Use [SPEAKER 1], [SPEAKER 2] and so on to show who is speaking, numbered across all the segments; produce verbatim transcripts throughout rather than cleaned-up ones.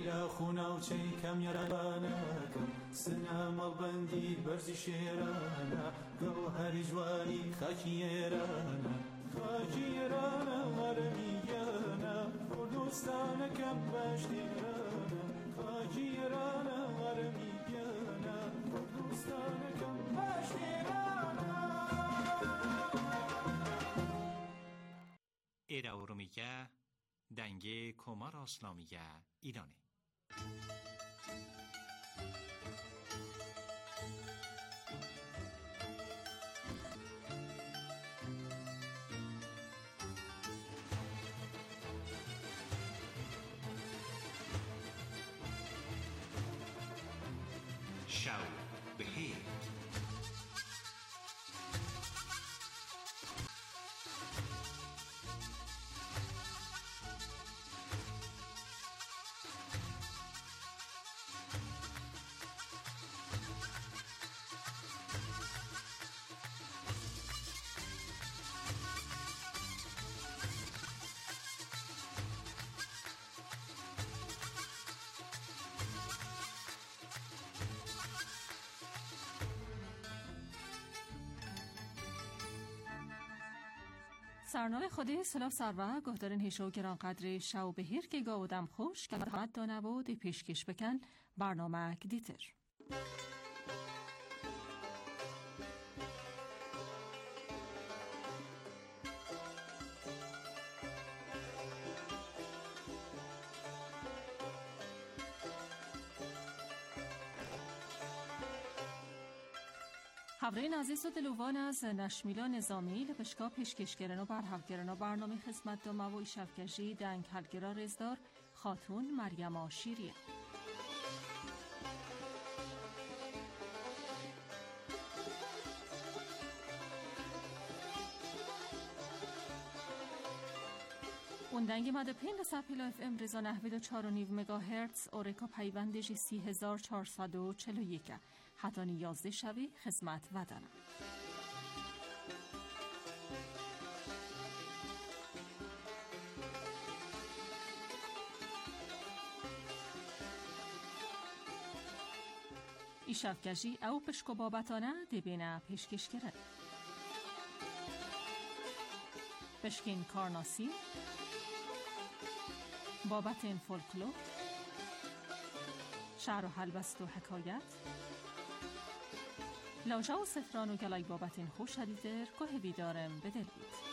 [SPEAKER 1] لە خوناوچەی کەمیێرانەکەم سنە مەڵبەندی بەرزی شێرانە گەوهەری جوانی خاکی ئێرانە خاکی ئێرانە هەرمی گیانە کوردستانەکەم باش دێرانە خاکی ئێرانە هەرمی گیانە کوردستانەکەم باش دێرانە.
[SPEAKER 2] ئێرە ئورومیگە دەنگێ کۆمار ئاسلامیگە ئیرانێ. شەو بەخێر.
[SPEAKER 3] سرنامه خودی سلاف سروا گهدارن هیشو گران قدر شو بهیر که گاودم خوش که مدهمت دانه و دی پیشکش بکن برنامه دیتر. خبرین عزیز و دلوان از نشمیلا نظامی لپشکا پیشکشگرن و برحقگرن و برنامه خدمت دامه و ایشفکشی دنگ حلگرا رزدار خاتون مریم آشیریه. اون دنگ مده پین لسر پیلا اف ام رزا نحوید و چار و نیو مگاهرتز اورکا پیوندشی سی هزار چارصد و چل و یک حتی نیازده شوی خدمت ودنم. ای شفگجی او پشکو بابتانه دبینه پیشکش کرد. پشکین کارناسی بابت این فولکلور شعر و حلبست و حکایت لاجا و سفران و گلای بابت این خوش هدیدر که هوی دارم بدل بید.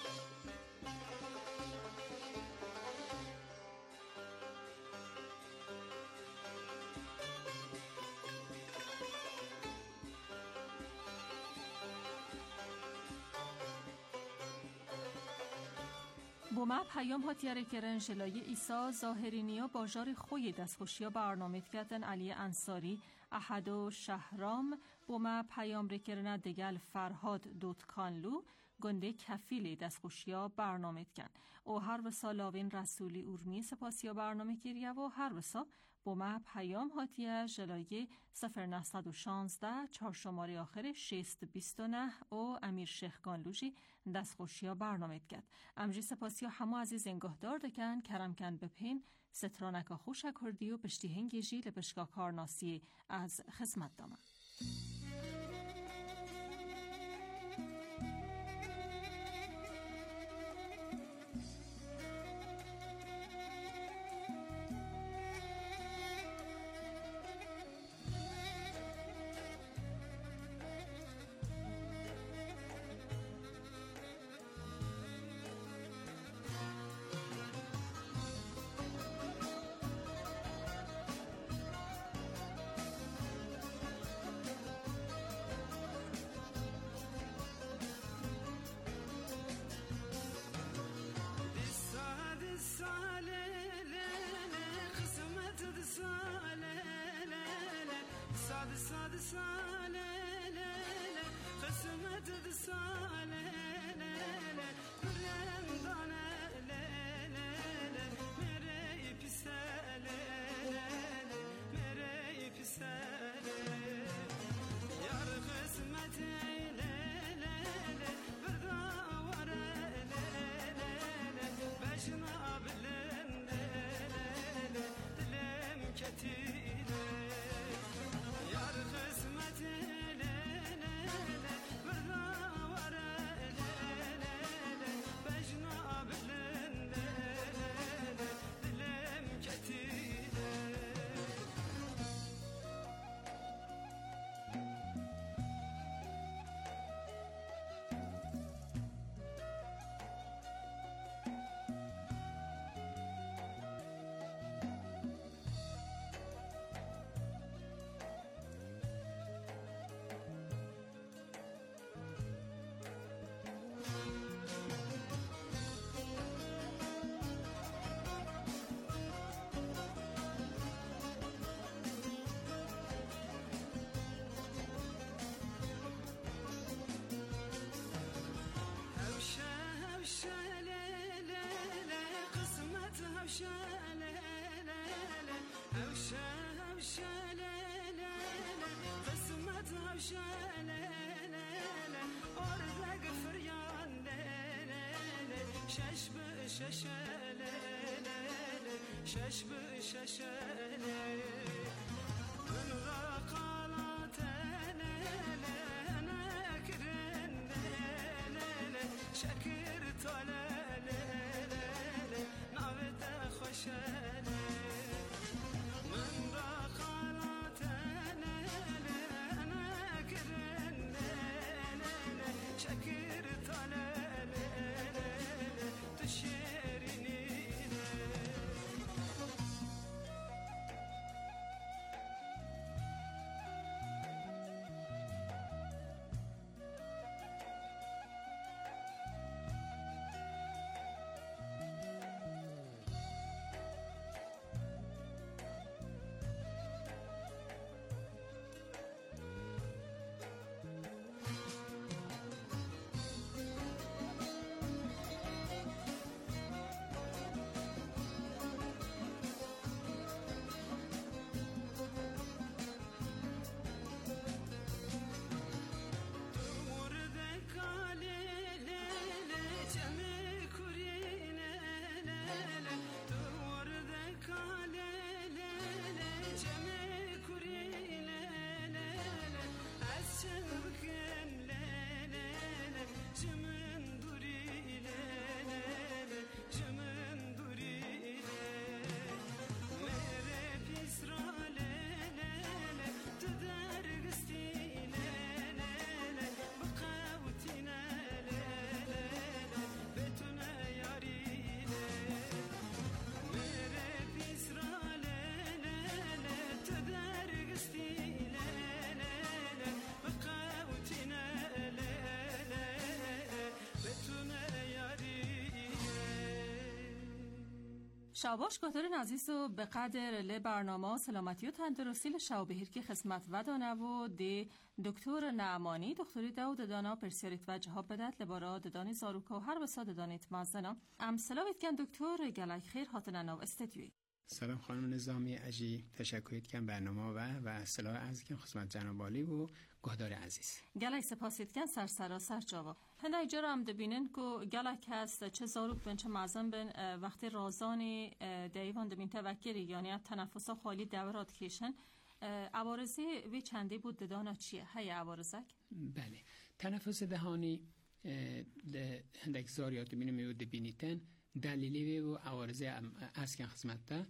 [SPEAKER 3] بوما پیام هاتیاره کرن جلای ایسا ظاهرینیا باجار خوی دستخوشیا برنامه کردن علی انصاری احد و شهرام بوما پیام رکرن دگل فرهاد دوتکانلو گنده کفیل دستخوشیا برنامه کن او هر وسا لاوین رسولی اورمی سپاسیا برنامه کریه و هر وسا بوما پیام هاتیه جلای صفر نهصد و شانزده چهار شماره آخر شست بیست و نه او امیر شیخ گانلوجی دستخوشیا برنامه کرد. امجی سپاسیا همو عزیز انگهدار دکن کرم کن بپین سترانکا خوش کردی و پشتی هنگی جی لپشکا کارناسی از خدمت دامن.
[SPEAKER 1] هوشلله قسمت هوشلله آرزگ فریان لله شش به ششله شش به ششله من را قالت لله نکرن لله شکر تلله نابت خوشله من را قالت لله نکرن لله شکر تلله تشیرینی
[SPEAKER 3] شاباش کاترین عزیز و به قدر ل برنامه سلامتی و تندرستی لشاو بهیر که خدمت و دانه و دی دکتر نعمانی دکتری داود دانا پرسیاریت و جهاب بدت لبارا ددانی زاروکا و هر بسا ددانیت مازنا ام سلاویت کن دکتر گلک خیر هاتن ناو استدیوی.
[SPEAKER 4] سلام خانم نظامی اجی تشکریت کن برنامه و و سلام عرض کن خدمت جناب عالی و گهدار عزیز.
[SPEAKER 3] گلک سپاسیت کن سر سراسر جواب. هنده ایجا هم دبینن که گلک هست چه زاروک بین چه معظم بین وقتی رازانی دیوان دبین توکری یعنی تنفس خالی دورات کشن عوارضی وی چندی بود ددانا چیه؟ های عوارضک؟
[SPEAKER 4] بله تنفس دهانی هنده زاریات دبینه میود دبینیتن دلیلی و عوارضی از کن خدمت ده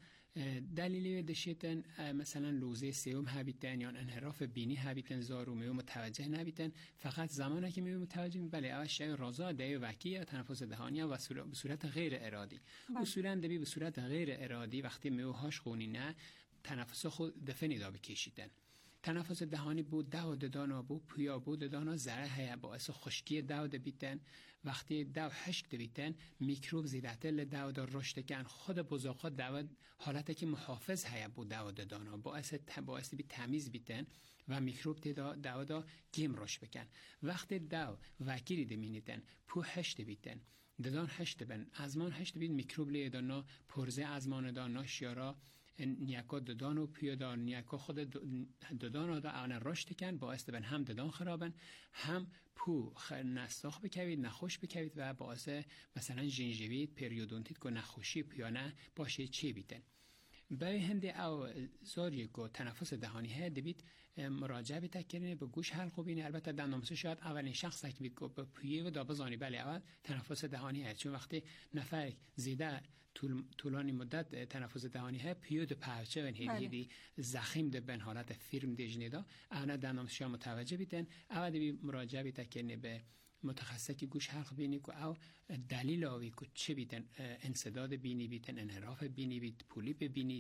[SPEAKER 4] دلیلی دشیتن مثلا لوزه سیوم هبیتن یا انحراف بینی هبیتن زارو میو متوجه نبیتن فقط زمانی که میو متوجه می بله اول شای رازا دیو وکی تنفس دهانی و به صورت غیر ارادی اصولا دبی به صورت غیر ارادی وقتی میو هاش خونی نه تنفس خود دفنی دا بکشیدن تنفس دهانی بود دو ددانا بود پویا بود ددانا زره هیا باعث خشکی دو دبیتن وقتی دو حشک دبیتن میکروب زیدتل دو دا رشد کن خود بزاقا دو حالت که محافظ هیا بود دو ددانا باعث باعث بی تمیز بیتن و میکروب دا دو دا گیم رشد بکن وقتی دو وکیری دمینیتن پو حشک دبیتن ددان حشک دبن ازمان حشک دبید میکروب لی دانا پرزه ازمان دانا شیارا نیاکا ددان و پیادان نیاکا خود ددان دا آن رشد کن باعث بن هم ددان خرابن هم پو نساخ بکوید نخوش بکوید و باعث مثلا جنجوید پریودونتیت که نخوشی پیانه باشه چی بیتن برای هنده او زاری که تنفس دهانی ها دبید مراجعه بیت کنه به گوش حلقو بینه البته دندانپزشک شاید اولین شخص که بید که به پیه و دا بزانی بله اول تنفس دهانی هست چون وقتی نفر زیده طول طولانی مدت تنفس دهانی ها پیود پرچه و هیدی زخیم ده بن حالت فیرم دیجنیدا انا دندانپزشک متوجه بیتن اول بی مراجعه بیت کنه به متخصص که گوش حلق بینی که او دلیل آوی که چه بیتن انسداد بینی بیتن انحراف بینی بیت پولیپ بینی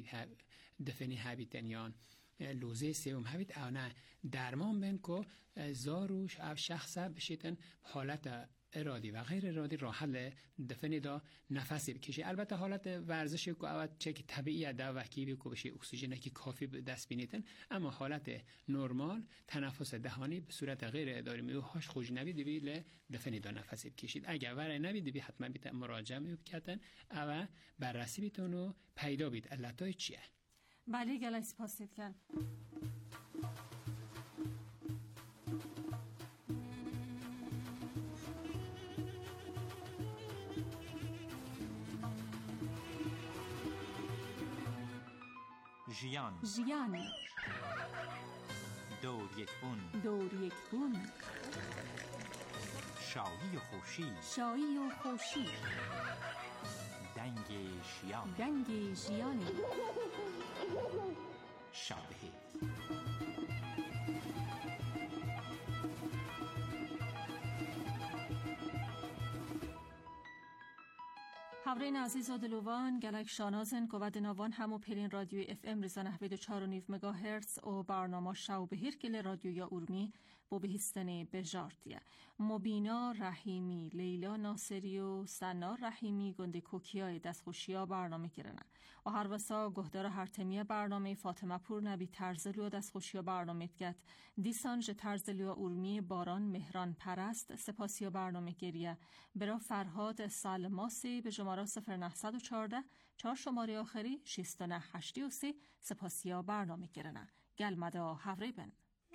[SPEAKER 4] دفنی ها بیتن یان لوزه سیوم ها بیت او نه درمان بین که زاروش او شخص بشیتن حالت ارادی و غیر ارادی راحل دفنی دا نفسی بکشی البته حالت ورزشی که اول چه که طبیعی دا وکیبی که بشه اکسیژن که کافی دست بینیتن اما حالت نرمال تنفس دهانی به صورت غیر اداری میو هاش خوش نبید بی دفنی دا نفسی بکشید اگر ورای نبید بی حتما بیت مراجعه میو بکتن او بررسی بیتون و پیدا بید علتای چیه
[SPEAKER 3] بله گلای سپاسید کن.
[SPEAKER 2] ژیان
[SPEAKER 3] ژیان
[SPEAKER 2] دور یک بون
[SPEAKER 3] دور یک بون
[SPEAKER 2] شایی و خوشی
[SPEAKER 3] شایی و خوشی
[SPEAKER 2] دنگ ژیان
[SPEAKER 3] دنگ ژیانی
[SPEAKER 2] شابهی.
[SPEAKER 3] هاورین عزیز و دلوان گلک شانازن گوود نوان همو پرین رادیوی اف ام ریزان هفید و چار و نیف مگاهرتز و برنامه شو بهیر گل رادیو یا ارمی بو بهستنی بجارتیه. مبینا رحیمی، لیلا ناصری و سنار رحیمی گنده کوکیای دستخوشیا برنامه گرنه. و هر وسا گهدار هرتمیه برنامه فاطمه پور نبی ترزلو دستخوشیا برنامه گت. دیسانج ترزلو ارمی باران مهران پرست سپاسیا برنامه گریه. برا فرهاد سالماسی به جماره صفر نهصد و چارده چهار شماره آخری شیست نه هشتی و سی سپاسیا برنامه گرنه. گلمدا هفره بن.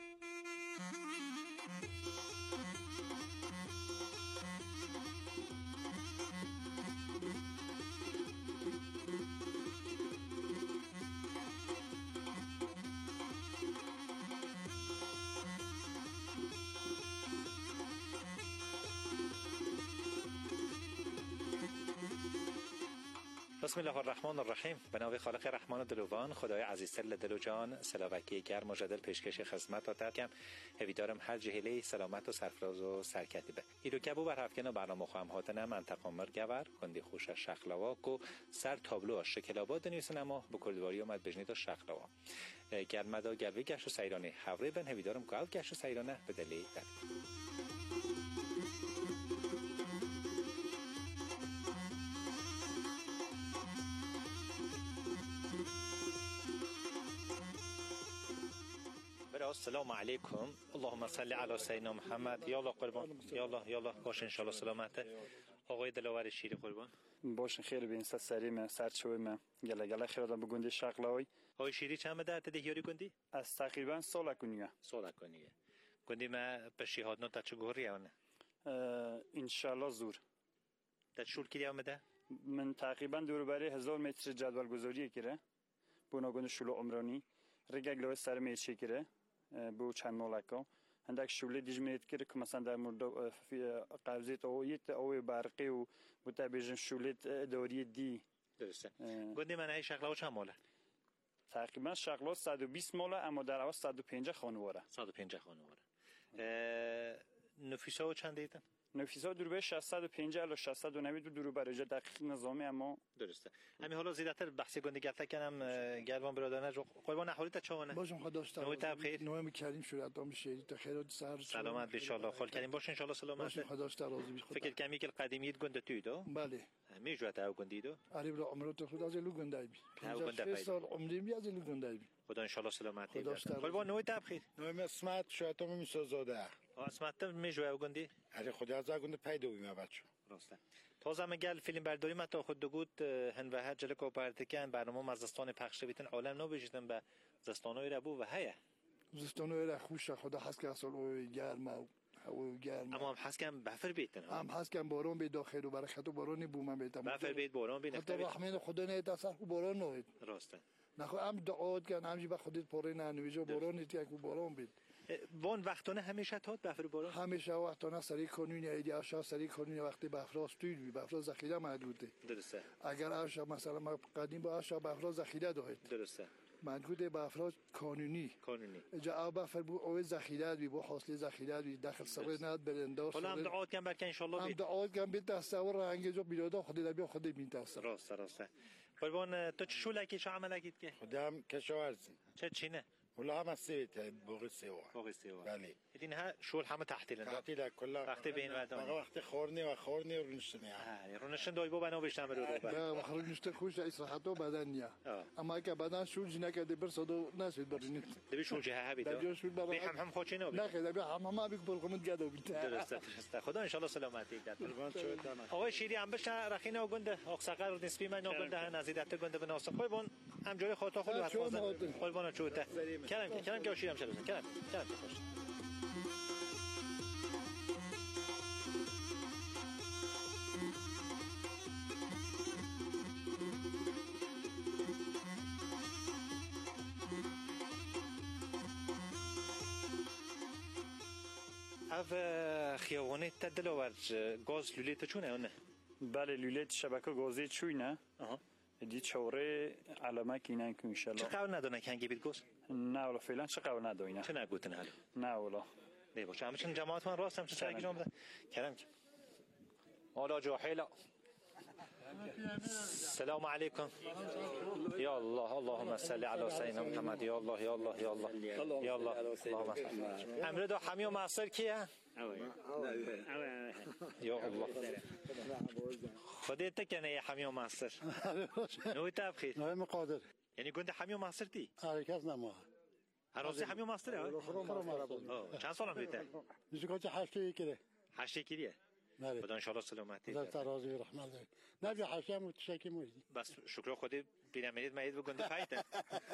[SPEAKER 5] بسم الله الرحمن الرحیم. به نام خالق رحمان و دلوان، خدای عزیزتر دل و جان، سلاوکی گرم و جدل پیشکش خدمت تا ترکم هویدارم هر جهله سلامت و سرفراز و سرکتی به ایرو کبو بر هفکن برنامه خواهم هاتنه منطقه مرگور کندی خوش شخلواک و سر تابلو شکلاباد نیوسن اما به کردواری اومد بجنید و شخلوا گرمدا گلوی گشت و سیرانه هوری بن هویدارم گاو گشت و سیرانه به دلی در السلام علیکم. اللهم صل علی سیدنا محمد. یا الله قربان. یا الله یا الله باش ان شاء الله سلامت. آقای دلاور شیر قربان.
[SPEAKER 6] باش خیر بین سریم سرچویم گله گله خیرات بگوندی شغلای.
[SPEAKER 5] آقای شیری چند مدت دهیاری گوندی؟
[SPEAKER 6] از تقریبا سال کنیه.
[SPEAKER 5] سال کنیه. گوندی ما به شهادت تا چه گوری آنه؟
[SPEAKER 6] ان شاء الله زور.
[SPEAKER 5] تا شول کی آمده؟
[SPEAKER 6] من تقریبا دور بری هزار متر جدول گذاری کره. بناگون شول عمرانی. رگگلوی سر میشه کره. بو چند مالکا هندک شوله دیج میت کرد که مثلا در مورد قبضیت اویت اوی برقی و متبیجن شوله داری دی
[SPEAKER 5] درسته. گوندی من های شغله چند ماله؟
[SPEAKER 6] تقریبا شغله صد و بیست ماله اما در اول صد و پنجاه خانواره.
[SPEAKER 5] صد و پنجاه خانواره. نفیسا چند دیدن؟
[SPEAKER 6] نفیسا دور به ششصد و پنجاه الی ششصد و نود دور برای دقیق نظامی اما
[SPEAKER 5] درسته. همین حالا زیادتر بحث گنده گفته کنم گلوان برادرانه جو قربان حوالی تا چونه؟
[SPEAKER 7] باشم خدا داشته.
[SPEAKER 5] نوی تبخیر.
[SPEAKER 7] نوی کریم شورت دام شیری تا خیرات سر.
[SPEAKER 5] سلامت به ان شاء الله. خال کریم باش ان شاء الله سلامت.
[SPEAKER 7] باشم خدا داشته راضی بی خدا.
[SPEAKER 5] فکر کمی که قدیمیت گنده توی دو؟
[SPEAKER 7] بله.
[SPEAKER 5] می جوات او گندی دو؟
[SPEAKER 7] علی بلا عمرت خدا از لو گنده بی. پنجاه سال عمریم بی از لو گنده بی.
[SPEAKER 5] خدا ان شاء الله سلامت.
[SPEAKER 7] خدا داشته.
[SPEAKER 5] قربان نوی تبخیر.
[SPEAKER 7] نوی اسمت شاید هم میسازاده.
[SPEAKER 5] اسمت می جو او گندی؟
[SPEAKER 7] علی خدا از گنده پیدا بیم بچه.
[SPEAKER 5] راسته. تازه مگل فیلم برداری متا خود دگود هنوه جل کوپارتکن برنامه مزدستان پخش بیتن عالم نو بجیدن به زستانوی ربو و هیا
[SPEAKER 7] زستانوی را خوش خدا حس که اصلا اوی گرم او گرم
[SPEAKER 5] اما هم حس کم بفر بیتن
[SPEAKER 7] هم حس کم بارون بی داخل و برکت و بارون بومن بیتن
[SPEAKER 5] بفر بیت بارون بی
[SPEAKER 7] حتی رحمین خدا نه دست بارون نوید
[SPEAKER 5] راسته
[SPEAKER 7] نخو هم دعات کن هم با خودت پاره نه نویجا بارون نیتی که بارون بید
[SPEAKER 5] وان وقتانه همیشه تاد بفر بارون
[SPEAKER 7] همیشه وقتانه سری کانونی ایدی اشا سری کانونی وقتی بفراست توی بی بفراست ذخیره محدوده
[SPEAKER 5] درسته
[SPEAKER 7] اگر اشا مثلا ما قدیم با اشا بفراست ذخیره داشت
[SPEAKER 5] درسته
[SPEAKER 7] محدوده بفراست کانونی
[SPEAKER 5] کانونی
[SPEAKER 7] جا او بفر بو او ذخیره بی بو حاصل ذخیره بی داخل سر ند برنداس
[SPEAKER 5] حالا هم دعات کن برکن ان شاء الله
[SPEAKER 7] هم دعات کن بی تصور رنگ جو بیرودا خودی لبی خودی می تصور
[SPEAKER 5] راسته راسته قربان تو چه شو لکی چه عمل لکید که
[SPEAKER 7] خودم کشاورزی
[SPEAKER 5] چه چینه
[SPEAKER 8] ولا هم السيت بوغ السوا
[SPEAKER 5] فوق استوا
[SPEAKER 8] بله
[SPEAKER 5] اینها شول همه تحتیل
[SPEAKER 8] تحتي لك كلها
[SPEAKER 5] وقتی بین
[SPEAKER 8] ما
[SPEAKER 5] ودان
[SPEAKER 8] وقت خورني وخورني ورنشني
[SPEAKER 5] ها رونشن دوی بو بنا بشتم رو رو
[SPEAKER 7] لا مخرج نشته خوش استراحته بدنیا
[SPEAKER 5] آه.
[SPEAKER 7] اما که بدن شول جنا که دبر صدو ناس برنید
[SPEAKER 5] دبی شول جه هبی
[SPEAKER 7] دبی
[SPEAKER 5] دو
[SPEAKER 7] شول
[SPEAKER 5] بی
[SPEAKER 7] برای
[SPEAKER 5] هم هم خوچی نو
[SPEAKER 7] نه خیلی دبی هم هم بیک بلقمت گدو بیت
[SPEAKER 5] درسته درسته خدا ان شاء الله سلامتی داد آقای شیری هم بشه رخینه و گنده اقسقر نسبی من و گنده نزیدت گنده به ناس خود بون هم جای خودت خود حد فاز خود بون چوته کلام کلام که شیرم شده کلام کلام خوش اف خیابانی تدلو ور گاز لولیت چونه اونه
[SPEAKER 6] بله لولت شبکه گازی چوینه
[SPEAKER 5] آها
[SPEAKER 6] دی چوره علامه کینن که
[SPEAKER 5] چه
[SPEAKER 6] انشالله
[SPEAKER 5] قبل ندونه کنگی بید گاز
[SPEAKER 6] نه ولا فعلا چه قبل ندوینه
[SPEAKER 5] چه نگوتن حالا
[SPEAKER 6] نه ولا
[SPEAKER 5] دی باشه همچنین جماعت من راست هم چه سرگی جام بده کلام که حالا جاحیلا السلام عليكم يا الله اللهم صل على سيدنا محمد يا الله يا الله يا الله يا الله اللهم صل امر دو حمی و معصر کیه یا الله خودت کنه یا حمی و معصر نوی تبخیر
[SPEAKER 9] نه مقادر
[SPEAKER 5] یعنی گنده حمی و معصر تی
[SPEAKER 9] حرکت نما
[SPEAKER 5] هراستی حمی و معصره چند سال هم بیته
[SPEAKER 9] میشه که هشت کیه
[SPEAKER 5] هشت کیه
[SPEAKER 9] بله
[SPEAKER 5] خدا ان شاء الله سلامتی
[SPEAKER 9] در ترازی رحمت الله نه بیا هشت متشکر موجودی
[SPEAKER 5] بس شکر خودی پیرامید مید و گنده فایته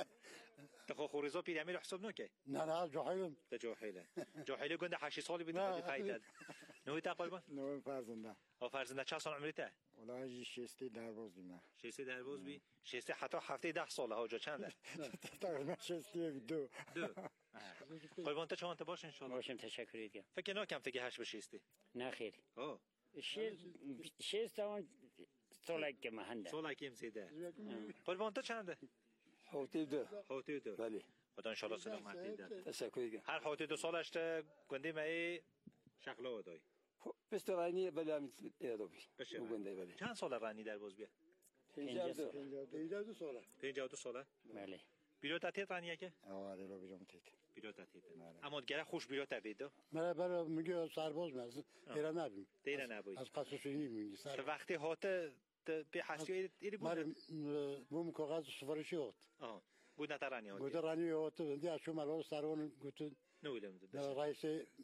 [SPEAKER 5] تخو خوریزا پیرامید حساب نوکه
[SPEAKER 9] نه نه جاهلم
[SPEAKER 5] ده جاهله جاهله گنده هشت سالی بیدی خودی فایته نوی تا قربان
[SPEAKER 10] نوی فرزنده
[SPEAKER 5] او فرزنده چند سال عمریته
[SPEAKER 10] ولی شستی در باز دیمه
[SPEAKER 5] شستی در باز بی شستی حتی هفته ده ساله ها جا چنده
[SPEAKER 10] تقریبا شستی دو
[SPEAKER 5] دو قربان تا چند تا باش ان شاء الله
[SPEAKER 11] باشم تشکر دیگه
[SPEAKER 5] فکر نکنم فکر هشت به شستی
[SPEAKER 11] نه خیر
[SPEAKER 5] اوه
[SPEAKER 11] شش شش تا اون سالک که مهنده
[SPEAKER 5] سالک ام زیده قربان تا چنده
[SPEAKER 10] حوتی دو
[SPEAKER 5] حوتی دو
[SPEAKER 10] بله
[SPEAKER 5] خدا ان شاء الله سلامتی ده
[SPEAKER 10] تشکر دیگه
[SPEAKER 5] هر حوتی دو سالش گنده می شکل دای
[SPEAKER 10] بست رانی بله هم ایرادی
[SPEAKER 5] بشه
[SPEAKER 10] گنده بله
[SPEAKER 5] چند سال رانی در باز بیا
[SPEAKER 11] پنجاه سال
[SPEAKER 7] پنجاه دو ساله
[SPEAKER 5] پنجاه و دو ساله
[SPEAKER 11] بله
[SPEAKER 5] بیرو تاتیت رانیه که
[SPEAKER 10] آره رو بیرون تیت
[SPEAKER 5] بیرو تاتیت اما گره خوش بیرو تبیدو
[SPEAKER 9] مرا برای میگه سرباز میاد ایران نبیم
[SPEAKER 5] دیره نبوی
[SPEAKER 9] از قصصینی میگی سر
[SPEAKER 5] وقتی هات به حسی ایری بود
[SPEAKER 9] مر بوم کاغذ سفارشی هات
[SPEAKER 5] آه بود نترانی هات
[SPEAKER 9] گوت رانی هات دی اشو مرا سرون گوت
[SPEAKER 5] نولم
[SPEAKER 9] رئیس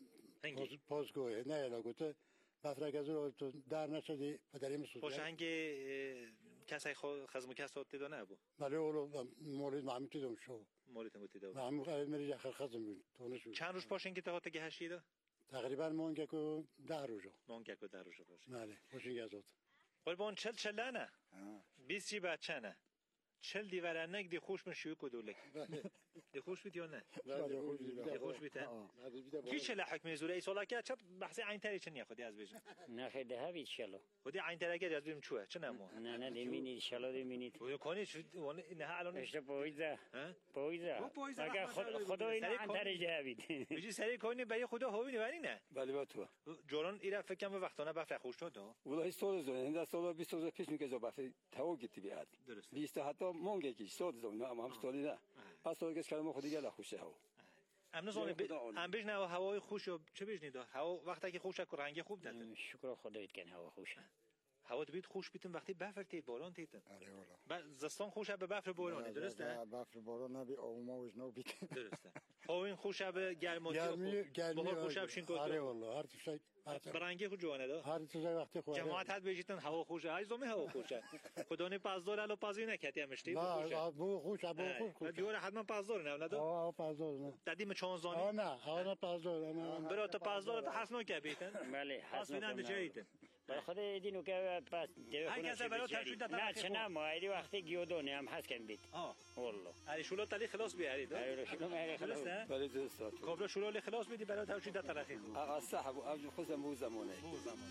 [SPEAKER 9] پاسگاه نه الا گوت بفرک از رو تو در نشدی پدریم سوزه
[SPEAKER 5] باشه هنگی کسی خزم کس هات دیدو نبود
[SPEAKER 9] ولی اولو مورد محمد دیدم شو
[SPEAKER 5] مورد هم دیدو
[SPEAKER 9] محمد میری جخر خزم بین تونش
[SPEAKER 5] چند روز پاشین که تا هات گهشیدو
[SPEAKER 9] تقریبا مونگه کو ده روزه
[SPEAKER 5] مونگه کو ده روزه باشه
[SPEAKER 9] بله خوشین گزات
[SPEAKER 5] قربان چل چل نه بیست چی بچه نه چل دیورنک دی خوش من شیوع کدولک دی خوش بیت یا نه دی خوش بیت کی چل حکم زوره ایسالا که چه بحث عین تری چنی خودی از بیش
[SPEAKER 11] نه خیر ده هوی انشالله
[SPEAKER 5] خودی عین تری اگر از بیم چوه چه نمو
[SPEAKER 11] نه نه دیمینی انشالله دیمینید
[SPEAKER 5] و کنی چه نه الان
[SPEAKER 11] اشته پویزه
[SPEAKER 5] ها
[SPEAKER 11] پویزه اگر خدا این عین تری جوید
[SPEAKER 5] میگی سری کنی به خدا هوی ولی نه
[SPEAKER 10] بله با تو
[SPEAKER 5] جوران ایرا فکر کنم وقتانه بفر خوش شد
[SPEAKER 10] ولی سال زونه هنده سال بیست روز پیش میگه بفر تو گیتی بیاد
[SPEAKER 5] درست
[SPEAKER 10] بیست حتی مونگه کی سال زونه اما هم سالی نه پس سال که کلمه خودی گله خوشه ها
[SPEAKER 5] امن زونه هم بیش نه هوای خوش چه بیش نیدا هوا وقتی که خوشه که رنگ خوب داد
[SPEAKER 11] شکر خدایت کن هوا خوشه
[SPEAKER 5] هوا بید خوش بیتون وقتی بفر تید باران تید
[SPEAKER 10] آره والا
[SPEAKER 5] بعد زستان خوشه به بفر بارانه درسته
[SPEAKER 10] بفر باران نبی آوما وش نو بیت
[SPEAKER 5] درسته هاوین خوشه به گرماتی
[SPEAKER 9] گرمی گرمی
[SPEAKER 5] خوشه بشین کجا
[SPEAKER 9] آره والله هر چیزی
[SPEAKER 5] برنگی خود جوانه دا
[SPEAKER 9] هر چیزی وقتی خوبه
[SPEAKER 5] جماعت هات بجیتن هوا خوشه ای زومی هوا خوشه خدا نه پازدار الو پازی نکتی امشتی
[SPEAKER 9] نه بو خوشه بو خوشه
[SPEAKER 5] دیوار حتما پازدار نه نه
[SPEAKER 9] آه پازدار نه
[SPEAKER 5] دادیم چهارزانی
[SPEAKER 9] آه نه آه نه پازدار نه
[SPEAKER 5] برات پازدار تا حسنو که بیتن
[SPEAKER 11] بله
[SPEAKER 5] حسن جاییتن
[SPEAKER 11] برای خدا دیدینو که پس
[SPEAKER 5] هر کس برای ترشید
[SPEAKER 11] نه چه نه ما ایری وقتی گیودونه هم هست کن بیت
[SPEAKER 5] آه
[SPEAKER 11] والله
[SPEAKER 5] علی شلو تلی خلاص بیارید
[SPEAKER 11] علی شلو میاری خلاص
[SPEAKER 10] بله درسته
[SPEAKER 5] کابل شلو خلاص بدی برای ترشید تلخی
[SPEAKER 10] آقا صاحب ابو خزم بو زمانه
[SPEAKER 5] بو زمان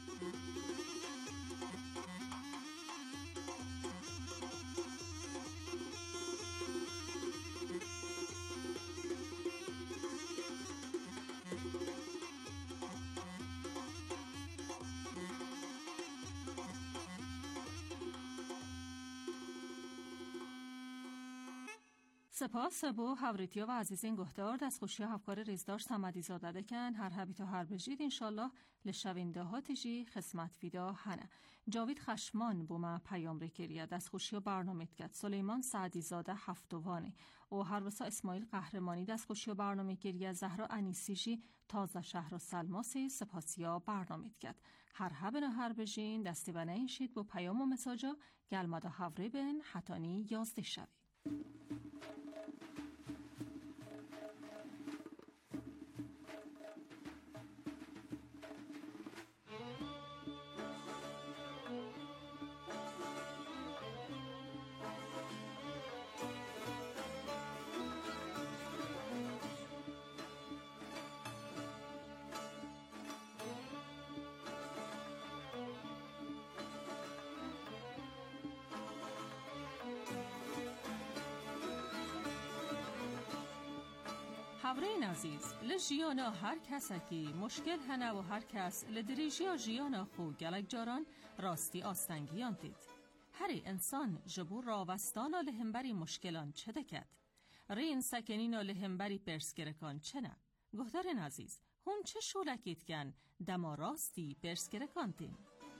[SPEAKER 3] سپاس بو هوریتیا و عزیزین گهدار دست خوشی هفکار ریزدار سمدی زاده دکن هر هبی تا هر بجید انشالله لشوینده ها تیجی خسمت ویدا هنه جاوید خشمان بو ما پیام ریکریه دست خوشی برنامه کد سلیمان سعدی زاده هفتوانه و هر وسا اسماعیل قهرمانی دست خوشی برنامه کریه زهرا انیسیجی تازه شهر و سلماسی سپاسیا برنامه کد هر هب نه هر بجین دستی بنه اینشید بو پیام و مساجا گلمدا هوری بن حتانی یازده شوی حورین عزیز لجیانا هر کس کی مشکل هنه و هر کس لدریجیا جیانا خو گلک جاران راستی آستنگیان دید هر انسان جبور راوستانا لهمبری مشکلان چه دکد رین سکنینا لهمبری پرسکرکان چه نه گهدارن عزیز هم چه شولکید کن دما راستی پرسکرکان تین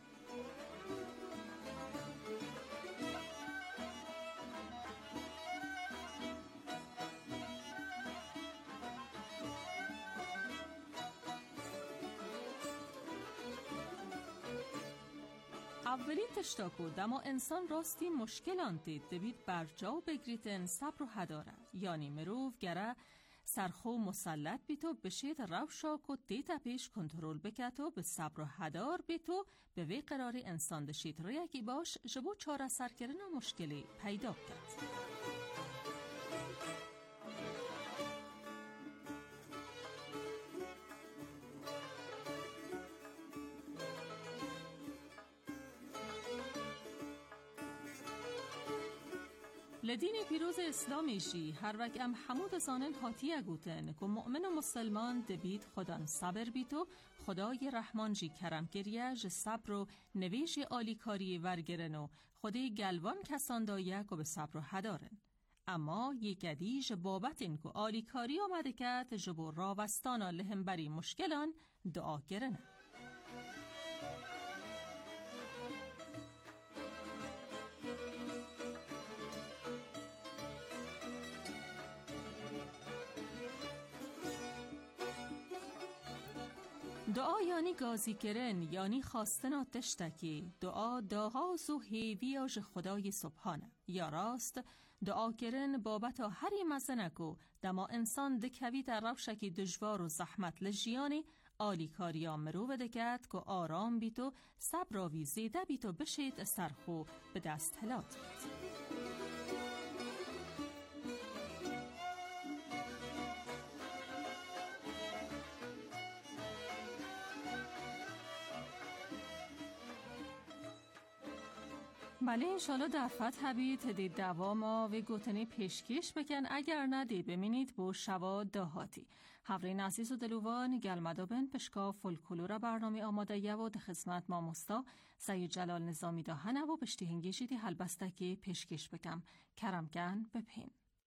[SPEAKER 3] اولین تشتاکو دما انسان راستی مشکل آنتید دبید برجا و بگریتن صبر و هداره یعنی مروف گره سرخو مسلط بیتو بشید روشاک و دیتا پیش کنترل بکتو به صبر و هدار بیتو به وی قراری انسان دشید ریکی باش جبو چاره سرکرن و مشکلی پیدا کرد لدین پیروز اسلامی جی هر وقت ام حمود زانن حاتیه گوتن که مؤمن و مسلمان دبید خدان صبر بیتو خدای رحمان جی کرم گریه ج صبر و نویش آلیکاری ورگرن و خدای گلوان کسان دایه که به صبر و هدارن اما یکدی ج بابت این که آلیکاری آمده کد جبو راوستانا لهمبری مشکلان دعا گرنه دعا یعنی گازی کرن یعنی خواستن آتشتکی دعا داغاز و هیویاج خدای سبحانه یا راست دعا کرن بابت هری مزنکو دما انسان دکوی در روشکی دجوار و زحمت لجیانی آلی کاریا مروو دکت که آرام بیتو صبراوی زیده بیتو بشید سرخو به دست هلات بید بله انشالله دفت هبید دید دواما و گوتنی پیشکش بکن اگر ندی بمینید بو شوا دهاتی حورین عزیز و دلوان گلمدابن پشکا فولکلورا برنامه آماده یه و ده خدمت ما مستا سید جلال نظامی داهنه و بشتی هنگیشی دی حلبستکی پیشکش بکم کرمگن بپین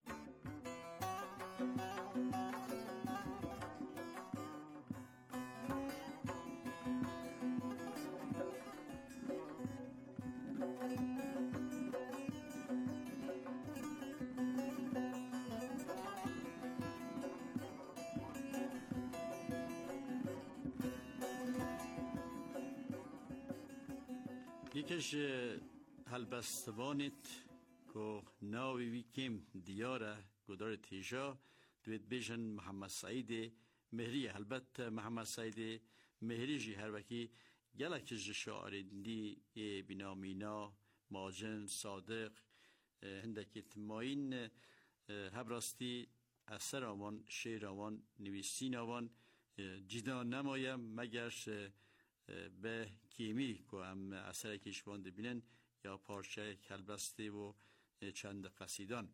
[SPEAKER 12] یکش هلبستوانت که ناوی ویکیم دیاره گدار تیجا دوید بیشن محمد سعید مهری البت محمد سعید مهری جی هر وکی گلکش شاعرندی بینامینا ماجن صادق هندکی تماین هبراستی اثر آوان شعر آوان نویسین آوان جدا نمایم مگرش به کیمی که هم اثر کشوانده بینن یا پارچه کلبسته و چند قصیدان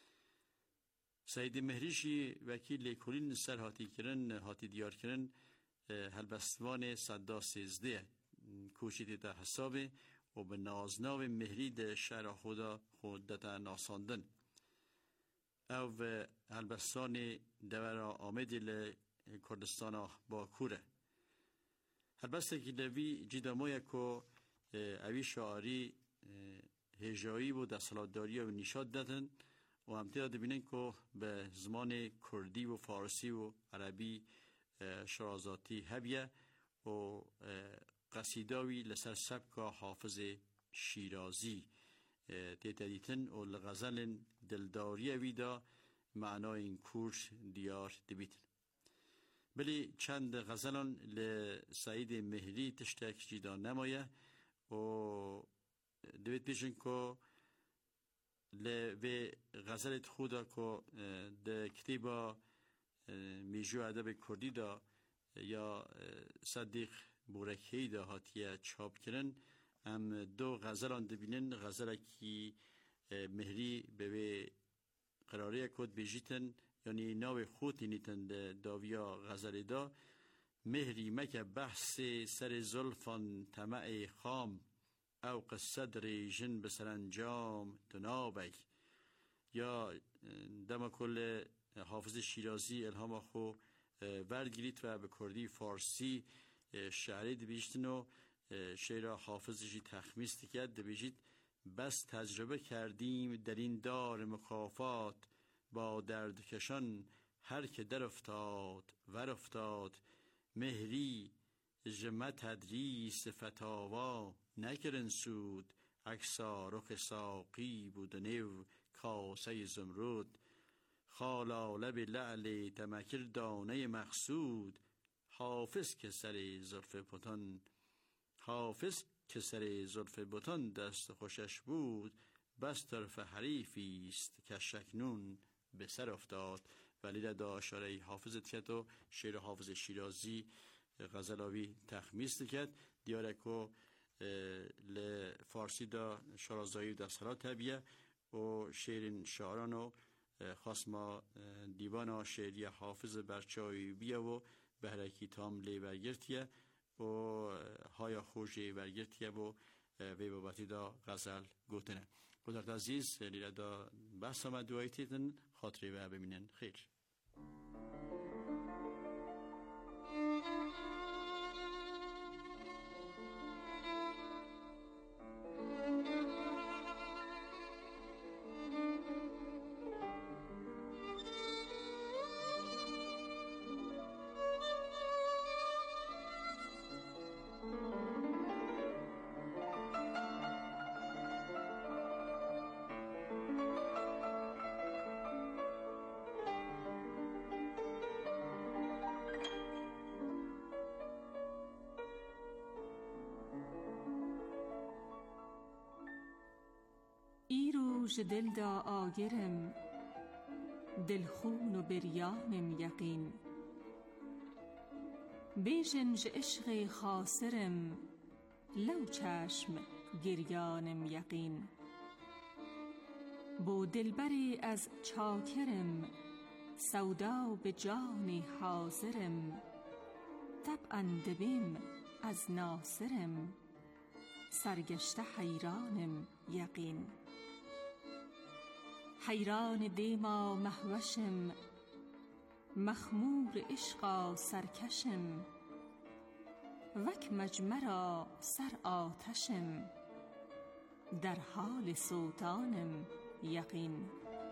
[SPEAKER 12] سعید مهریشی وکیل کلین سر هاتی کرن هاتی دیار کرن هلبستوان صدا سیزده کوشیده در حسابه و به نازناو مهری ده شهر خدا خودتا ناساندن او هلبستان دور آمد ل کردستان با کوره هلبسته که لوی جیداموی که اوی شعاری هجایی و دستالاتداری و نشاد دادن و همتیده دبینن که به زمان کردی و فارسی و عربی شرازاتی هبیه و قصیداوی لسر سبک حافظ شیرازی تیتدیتن و لغزل دلداری ویدا معنای این کورش دیار دبیتن بلی چند غزلان لسعید مهری تشتک جیدا نمایه و دوید بیشن که لوی غزلت خودا که ده کتیبا میجو ادب کردی دا یا صدیق بورکی دا هاتیه چاپ کرن هم دو غزلان دبینن غزل کی مهری به قراره کد بیجیتن یعنی ناو خودی نیتن داویا غزل دا مهری مکه بحث سر زلفان طمع خام او قصدر جن بسرانجام تنابی یا دم کل حافظ شیرازی الهام خو ورگیریت و به کردی فارسی شعری دبیجتن و شعر حافظشی تخمیست کرد دبیجید بس تجربه کردیم در این دار مکافات با درد کشان هر که در افتاد ور افتاد مهری جمع تدریس فتاوا نکرن سود اکسا رخ ساقی بود نو کاسه زمرود خالا لب لعل تمکر دانه مقصود حافظ که سر زلف بتان حافظ که سر زلف بتان دست خوشش بود بس طرف حریفی است که شکنون به سر افتاد ولی دا اشاره حافظت کرد و شعر حافظ شیرازی غزلاوی تخمیست کرد دیاره که لفارسی دا شرازایی دا سرا تبیه و شعر شعران و خاص ما دیوان شعری حافظ برچای بیه و بهرکی تام لی برگرتیه و های خوشی برگرتیه و وی بابتی دا غزل گوتنه قدرت عزیز لیره دا بحث آمد دوایی تیدن خاطری و ببینن خیر
[SPEAKER 3] ژ دل دا آگرم دلخون و بریانم یقین بیژن ژ عشق خاسرم لو چشم گریانم یقین بو دلبری از چاکرم سودا به جانی حاضرم طبعا دبیم از ناصرم سرگشته حیرانم یقین حیران دیما مهوشم مخمور عشقا سرکشم وک مجمرا سر آتشم در حال سوتانم یقین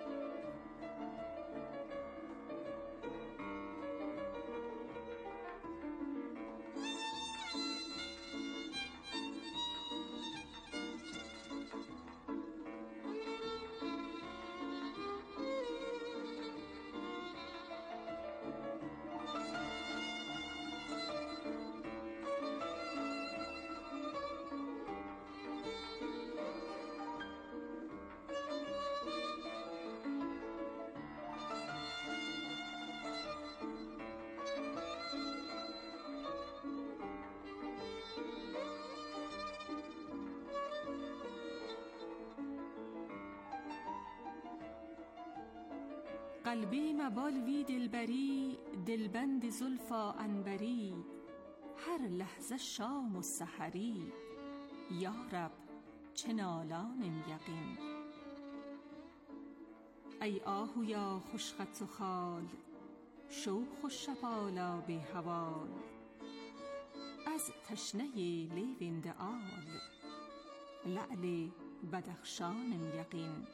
[SPEAKER 3] قلبی مبال وی دلبری دلبند زلفا عنبری هر لحظه شام و سحری یا رب چه نالانم یقین ای آهویا خوشخط و خال، شوخ و شپالا به حوال، از تشنه لیوند آل، لعل بدخشان یقین.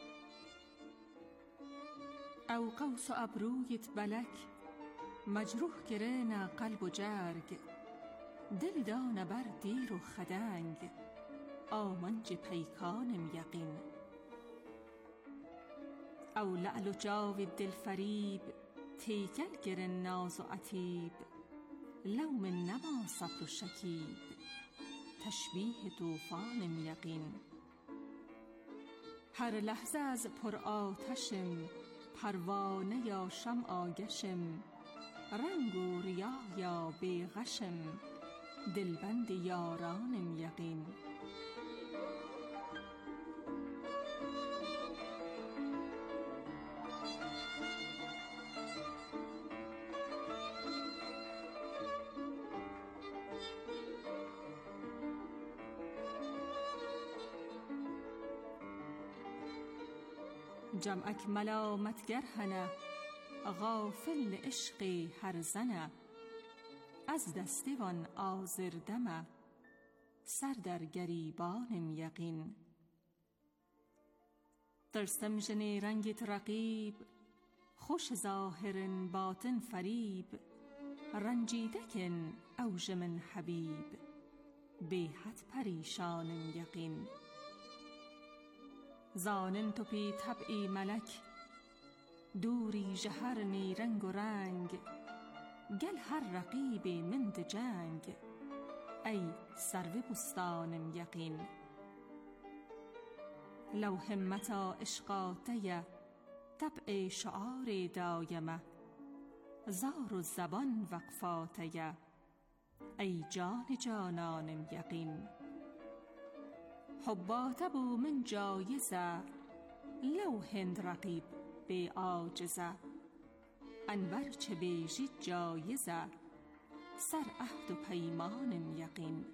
[SPEAKER 3] او قوس و ابرویت بلک، مجروح گرین قلب و جرگ، دل دان بر دیر و خدنگ، آمنج پیکان یقین. او لعل و جاو دل فریب، تیکل گرن ناز و عتیب، لوم نما صبر و شکیب، تشبیه طوفان یقین. هر لحظه از پر آتشم، پروانه یا شمع آگشم، رنگ و ریاح یا بیغشم، دلبند یاران یقین. جمعک ملامتگر هنه، غافل عشق هر زنه، از دستوان آزردمه، سر در گریبان یقین. ترسم جنی رنگت رقیب، خوش ظاهر باطن فریب، رنجیده کن اوج من حبیب، بیحد پریشان یقین. زانن تو پی طبعی ملک، دوری جهر نی رنگ و رنگ، گل هر رقیب مند جنگ، ای سرو بستان یقین. لو همتا عشقاته، طبع شعار دایمه، زار و زبان وقفاته، ای جان جانان یقین. حبات بو من جایزه، لو هند رقیب به عاجزه، انور چه بیجید جایزه، سر عهد و پیمان یقین.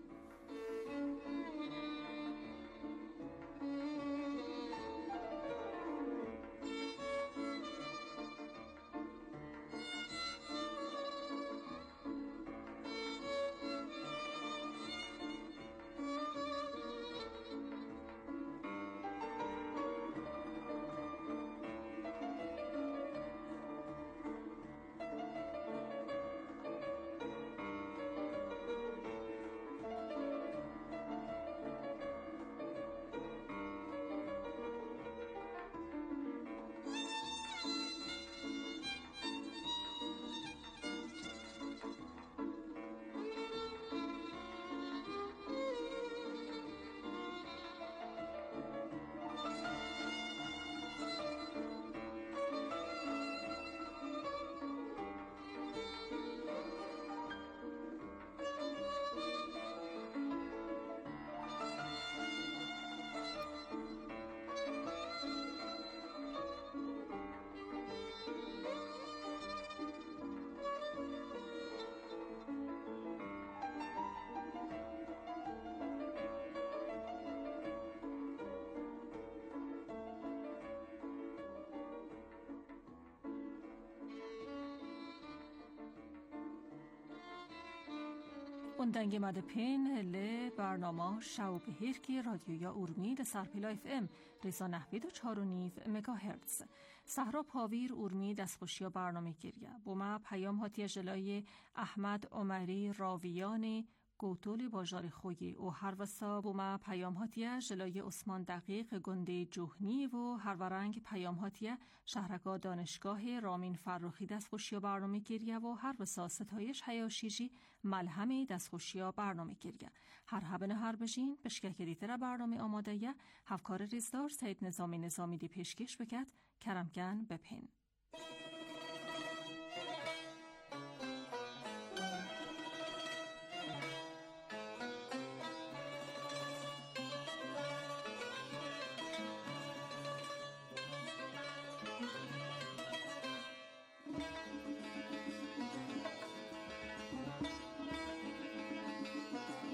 [SPEAKER 3] اندنگ مده پین ل برنامه شو بهیر که رادیویا اورمید سرپیلا اف ام ریسا نحوید و چار و نیف مگاهرتز. صحرا پاویر اورمید از خوشیا برنامه گریه. بوما پیام هاتی جلای احمد عمری راویان گوتول باجار خویی و هر وسا بوما پیام هاتی جلای عثمان دقیق گنده جوهنی و هر ورنگ پیام هاتی شهرگاه دانشگاه رامین فرخی دست خوشیا برنامه گریه و هر وسا ستایش حیاشیجی ملهمی دست خوشیا برنامه گریه. هر هبن هر بجین بشکه دیتر برنامه آماده یه هفکار ریزدار سید نظامی نظامی دی پیشکش بکد کرمکن بپین.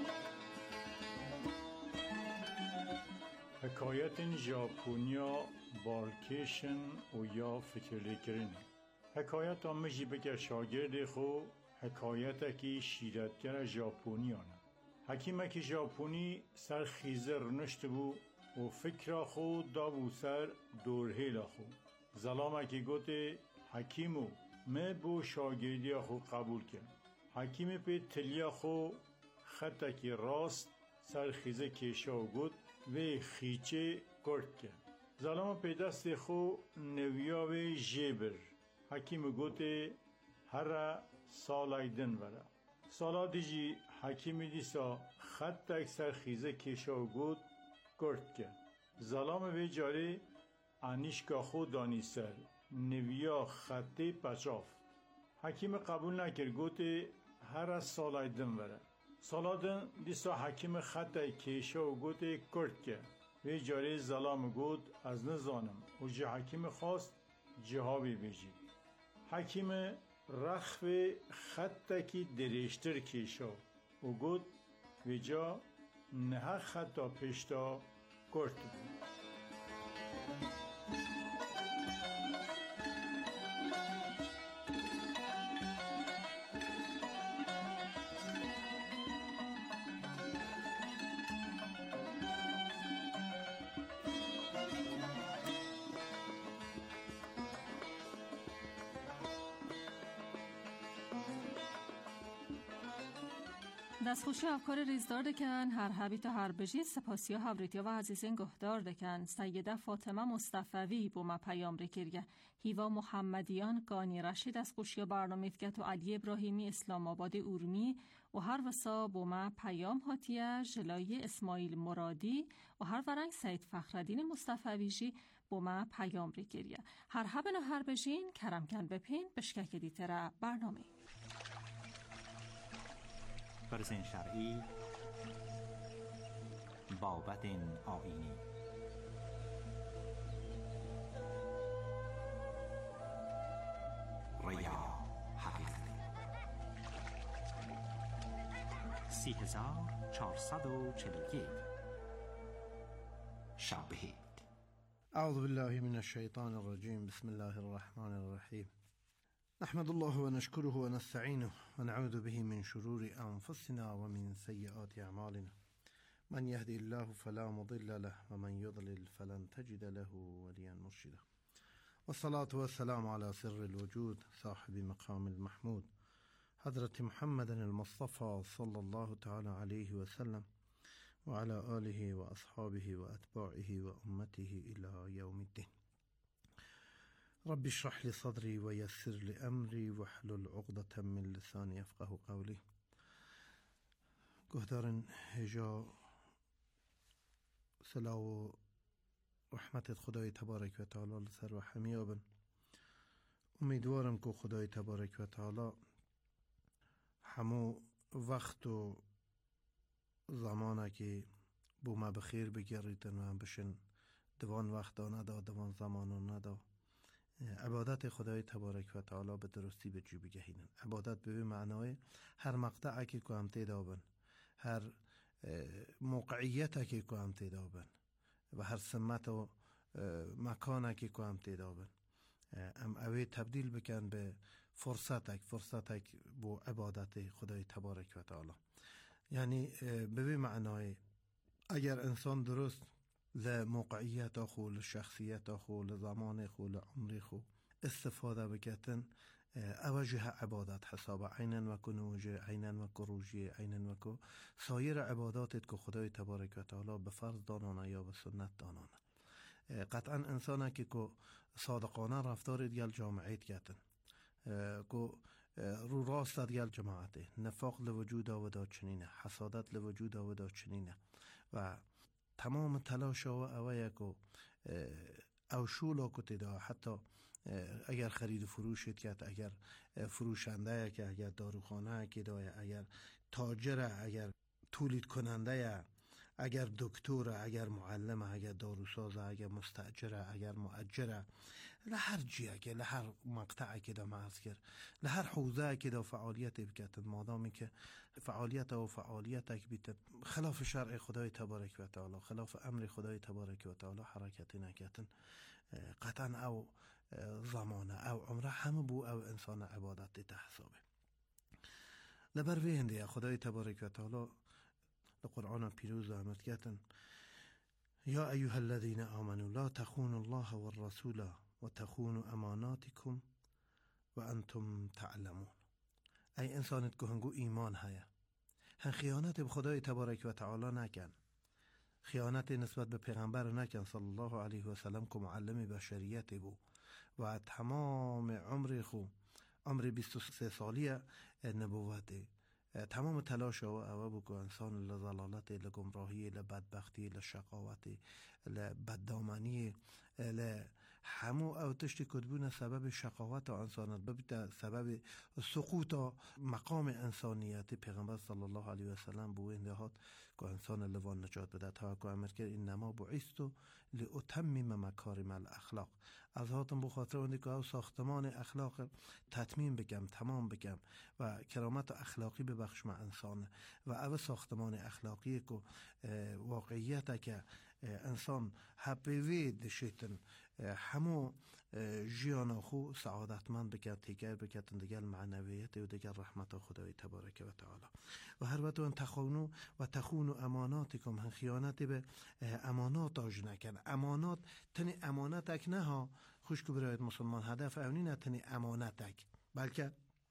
[SPEAKER 13] حکایت ژاپنیا بارکشن و یا فکر لیکرن حکایت آمجی بگر شاگرد خو حکایت کی شیرتگر ژاپنیانه حکیمه که ژاپنی سر خیزه رنشت بو و فکر خو دابو سر دورهیل خو ظلامه که گوته حکیمو من بو شاگردی خو قبول کرد حکیم پی تلیا خو خطه که راست سر خیزه کشا و گوت و خیچه کرد کرد ظلامه پی دست خو نویا و جبر حکیم گوته هر سالایدن وره سالا دیجی حکیمی دیسا خط اکثر خیزه کشا و گود کرد کرد ظلام وی جاری انیشکا خود دانی سر نویا خطی پچاف حکیم قبول نکرد گوته هر سالایدن وره سالادن دیسا حکیم خط کشا و گود کرد کرد وی جاری ظلام گود از نزانم و جه حکیم خواست جهابی بیجی حکیم رخ خطکی دریشتر کشا و گود و جا نه خطا پشتا کرد بود
[SPEAKER 3] دستخوشی افکار ریزدار دکن هر حبی تا هر بجی سپاسی و حبریتی و عزیزین گهدار دکن سیده فاطمه مصطفوی بوما پیام رکرگه هیوا محمدیان گانی رشید دستخوشی برنامه اتکت و علی ابراهیمی اسلام آباد اورمی و هر وسا بوما پیام هاتیه جلای اسماعیل مرادی و هر ورنگ سید فخردین مصطفویجی بوما پیام رکرگه هر حب و هر بجین کرم کن بپین بشکک دیتره برنامه
[SPEAKER 2] فرزین شرعی بابت آینی ریا حقیقت سی هزار چهارصد و چهل و یک شبهید.
[SPEAKER 14] اعوذ بالله من الشیطان الرجیم. بسم الله الرحمن الرحیم. نحمد الله ونشكره ونستعينه ونعوذ به من شرور أنفسنا ومن سيئات أعمالنا من يهدي الله فلا مضل له ومن يضلل فلن تجد له وليا مرشدا والصلاة والسلام على سر الوجود صاحب مقام المحمود حضرة محمد المصطفى صلى الله تعالى عليه وسلم وعلى آله وأصحابه وأتباعه وأمته إلى يوم الدين. رب اشرح لي صدري ويسر لي أمري واحلل عقدة من لساني يفقه قولي. گهدارن هجا صلاح و رحمت خدای تبارک و تعالی سر و همه آبن. امیدوارم که خدای تبارک و تعالی همو وقت و زمانه که بو ما بخیر بگریدن و هم بشن دوان وقت ندا دوان زمان ندا عبادت خدای تبارک و تعالی به درستی به جو بگهینن. عبادت به معنای هر مقطعی که هم تیدابن، هر موقعیت که هم تیدابن و هر سمت و مکان که هم تیدابن ام اوی تبدیل بکن به فرصتک فرصتک بو عبادت خدای تبارک و تعالی. یعنی به معنای اگر انسان درست لموقعیت خو لشخصیت خو لزمان خو لعمر خو استفاده بکتن اوجه عبادت حساب عینن و کنوجه عینن و کروجی عینن و کو سایر عباداتت که خدای تبارک و تعالی به فرض دانانه یا به سنت دانانه. قطعا انسانه که که صادقانه رفتار دیل جامعیت کتن که رو راست دیل جماعته نفاق لوجود آودا چنینه حسادت لوجود آودا چنینه و تمام تلاش و اوه که او شولا کتی دا حتی اگر خرید و فروشت کرد اگر فروشنده که اگر داروخانه که دا اگر تاجره اگر تولید کننده اگر دکتر اگر معلم اگر داروساز اگر مستاجره اگر مؤجره لهر جیه که لهر مقطعه که دا معرض کرد لهر حوزه که دا فعالیت بکتن مادامی که فعالیت و فعالیت که بیت خلاف شرع خدای تبارک و تعالی خلاف امر خدای تبارک و تعالی حرکتی نکتن قطعا او زمانه او عمره همه بو او انسان عبادت ده حسابه. لبر وینده خدای تبارک و تعالی قرآن پیروز آمد کردن یا ایها الذین آمنوا لا تخونوا الله والرسول و تخونوا اماناتکم و انتم تعلمون. ای انسانت که هنگو ایمان هیا هن خیانت به خدای تبارک و تعالی نکن، خیانت نسبت به پیغمبر نکن صلی الله علیه و سلم که معلم بشریت بو و تمام عمر خو عمر بیست و سه سالی نبوته تمام تلاش او او بو که انسان لضلالت، لگمراهی، لبدبختی، لشقاوت، لبددامنی، ل همو او تشتی کدبون سبب شقاوت انسانت ببیت سبب سقوط مقام انسانیت پیغمبر صلی الله علیه و سلم بو اندهات که انسان لوان نجات بده. تا که امر کرد انما بعثت لاتمم مکارم الاخلاق، از هاتم بخاطر اونی که او ساختمان اخلاق تتمیم بگم، تمام بگم و کرامت اخلاقی ببخشم انسان و او ساختمان اخلاقی که واقعیت که انسان حبوی دشتن همو جیانا خو سعادتمند بکرد، تیگر بکرد دیگر معنویت و دیگر رحمت خدای تبارک و تعالی. و هر وقت تخونو و تخونو اماناتکم، هن خیانت به امانات آج نکن. امانات تنی امانتک نه ها خوش که برایت مسلمان هدف اونی نه تنی امانتک، بلکه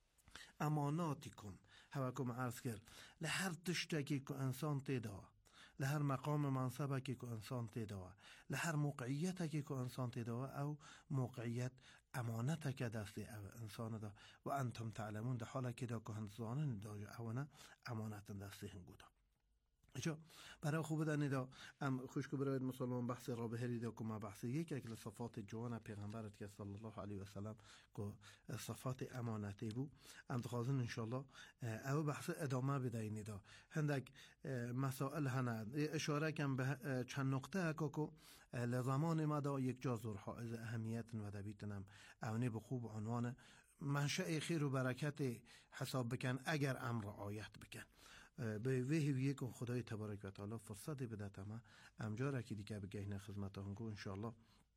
[SPEAKER 14] اماناتکم هواکم عرض کرد لهر تشتکی که انسان تیدا، لهر مقام منصبکی که انسان تیدا، لهر موقعیتکی که انسان تیدا او موقعیت امانت که دستی او انسان دا و انتم تعلمون ده حالا که دا که هنزانن دا اونا امانت دستی هنگو دا. اچا برای خوب دنی دا ام خوشکو برای مسلمان بحث رابه هری دا که ما بحث یک اکل صفات جوان پیغمبرت که صلی الله علیه و سلم که صفات امانتی بو ام تخوازن انشالله او بحث ادامه بدهینی دا هندک مسائل هنه اشاره کم به چند نقطه اکا که لزمان ما دا یک جا زور حائز اهمیت و دبیتنم اونی به خوب عنوان منشأ خیر و برکت حساب بکن اگر امر آیت بکن به وحی که خدای تبارک و تعالی فرصت بده تمام امجاره که دیگه بگهینه خدمت هنگو انشالله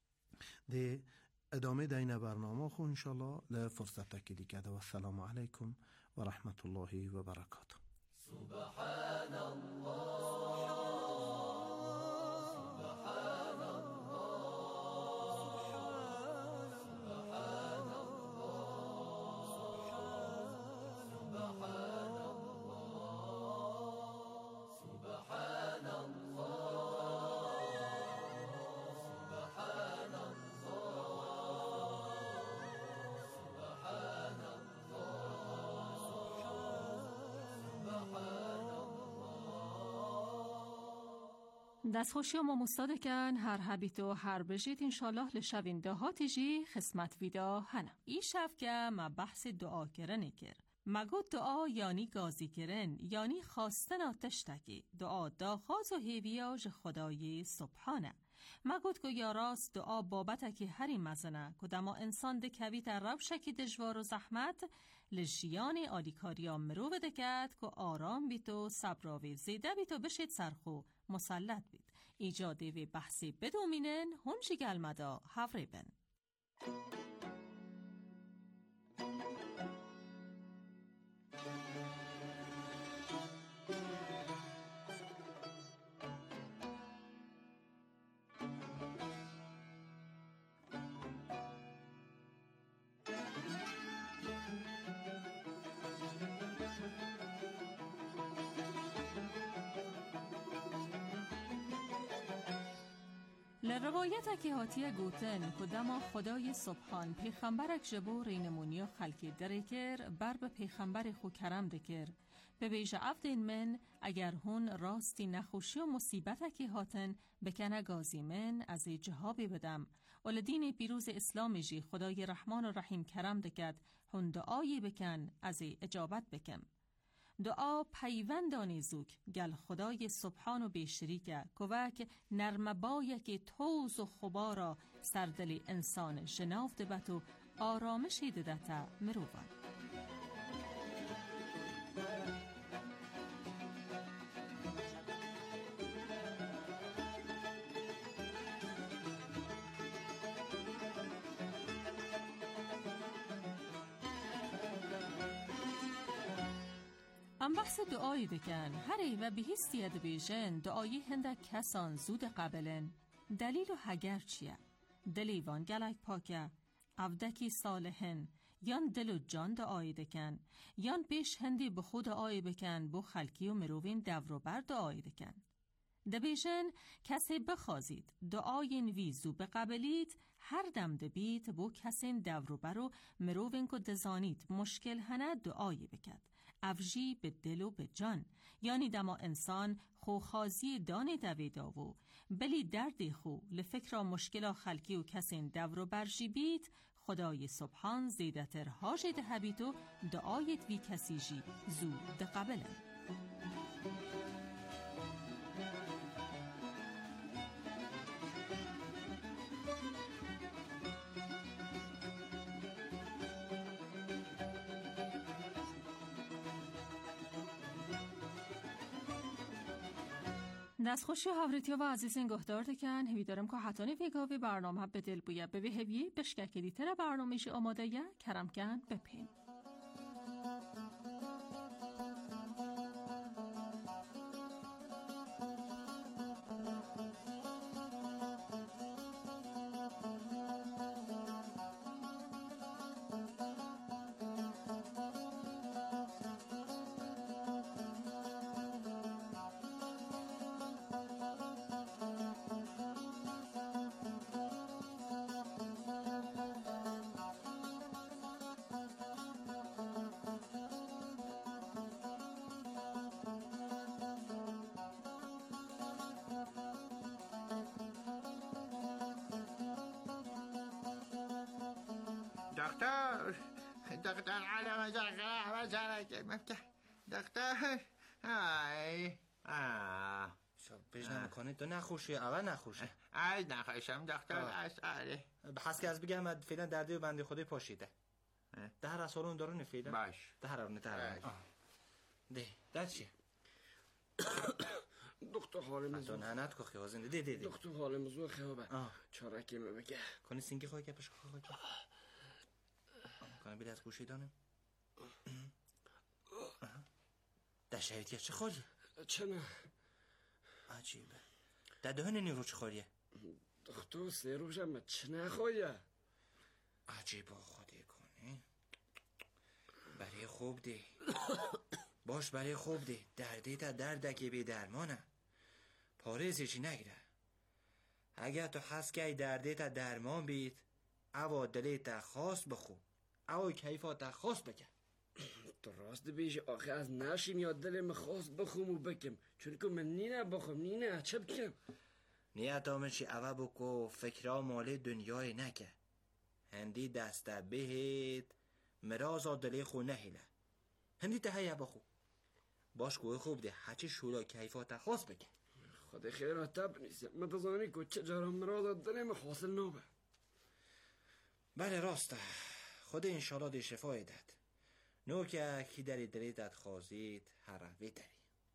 [SPEAKER 14] ده ادامه دین برنامه خو انشالله لفرصت که دیگه ده. و السلام علیکم و رحمت الله و برکاته.
[SPEAKER 15] سبحان الله
[SPEAKER 3] دستخوشی ما مستاده کن هر حبیت و هر بجید انشالله لشوینده ها تیجی خسمت ویدا هنه. ای شف که ما بحث دعا کرنه کر. مگو دعا یعنی گازی کرن یعنی خواستن آتش تکی. دعا داخاز و هیویاج خدای سبحانه. مگود که یا راست دعا بابت که هری مزنه که دما انسان ده کویت روشکی دجوار و زحمت لجیان آلیکاریا مرو بده کد که آرام بیت و صبراوی زیده بیت و بشید سرخو مسلط بید. ایجاده و بحثی بدومینن هنچی گلمدا هفره بن. لروایت که هاتیه گوتن کدما خدای سبحان پیغمبرک جبو رینمونی و خلکی دره کر بر به پیغمبر خو کرم دکر به بیجه افدین من اگر هون راستی نخوشی و مصیبت که هاتن بکنه گازی من از جهابی بدم ولدین پیروز اسلام جی خدای رحمان و رحیم کرم دکد هون دعایی بکن از اجابت بکم. دعا پیوندانی زوک گل خدای سبحان و بیشریکه کوک نرم بایه که توز و خبارا سردل انسان جناف دبت و آرامشی ددتا مروان. هم بحث دعایی دکن هره و بهیستی اد بیژن دعایی هندک کسان زود قبلن دلیل و هگر چیه؟ دلیوان گلک پاکه افدکی صالحن یان دل و جان دعایی دکن یان بیش هندی به خود دعایی بکن بو خلکی و مروین دورو بر دعایی دکن دبیژن کسی بخوازید دعاین ویزو بقبلید هر دم دبید بو کسین دورو برو مروین که دزانید مشکل هنه دعایی بکد افجی به دل و به جان یعنی دما انسان خوخازی دانی دویداوو بلی دردی خو لفکر مشکل خلکی و کسین دورو برجی بید خدای سبحان زیدتر هاجد هبیتو دعایت وی کسی جی زود قبلن دستخوشی و حوریتی و عزیزین گهدار دکن همی دارم که حتانی ویگاوی برنامه به دل بویه به هویه بشکه دیتر برنامهش آماده یه کرم کن بپین
[SPEAKER 16] دکتر دکتر علم جرقه و جرقه مفتح دکتر آی آه
[SPEAKER 17] شب بجنه مکانه دو نخوشی اول نخوشی
[SPEAKER 16] ای نخوشم دکتر از آره
[SPEAKER 17] بحث که از بگم فعلا درده و بنده خودی پاشیده ده هر اصالون دارونه فعلا
[SPEAKER 16] باش
[SPEAKER 17] ده هر اونه ده هر ده ده چیه
[SPEAKER 18] دکتر حال مزو
[SPEAKER 17] تو نهنت که خوازنده ده ده ده
[SPEAKER 18] دکتر حال مزو خوابه چارکی مبگه
[SPEAKER 17] کنی سینگی خواهی که پشک خواهی که کنی بیده از گوشی دانم ده شهید که چه خواهی؟
[SPEAKER 18] چه نه
[SPEAKER 17] عجیبه ده دهنه نیرو چه خواهیه؟
[SPEAKER 18] دکتر سه روشم چه نه خواهیه
[SPEAKER 17] عجیبه خودی کنی برای خوب دی باش برای خوب دی دردی تا دردکی بی درمانه پاریزی چی نگیره اگر تو حس که دردی تا درمان بید او دلی تا خاص بخو او کیفا تا خاص بکن
[SPEAKER 18] درست بیش آخه از نشیم یا دلم خاص بخوم و بکم چون که من نینه بخوم نینه چه بکم
[SPEAKER 17] نیت آمن چی او بکو فکرها مال دنیای نکه هندی دسته بهید مرازا دلی خو نهیله هندی تهیه بخو باش کوه خوب ده هچه شولا کیفا تا خاص بکن
[SPEAKER 18] خدا خیر تب نیست متزانی که چه جرام مرازا دلم حاصل نوبه
[SPEAKER 17] بله راسته خود انشالله دی شفای داد نو که کی داری دلی داد خوازید هروی داری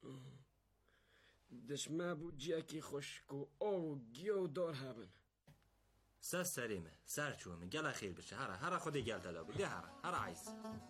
[SPEAKER 18] دشمه بود جیکی خشک و آو گیو دار هبن
[SPEAKER 17] سر سریمه سر چومه گل خیر بشه هره هره خودی گل دلا بده هره هره عیس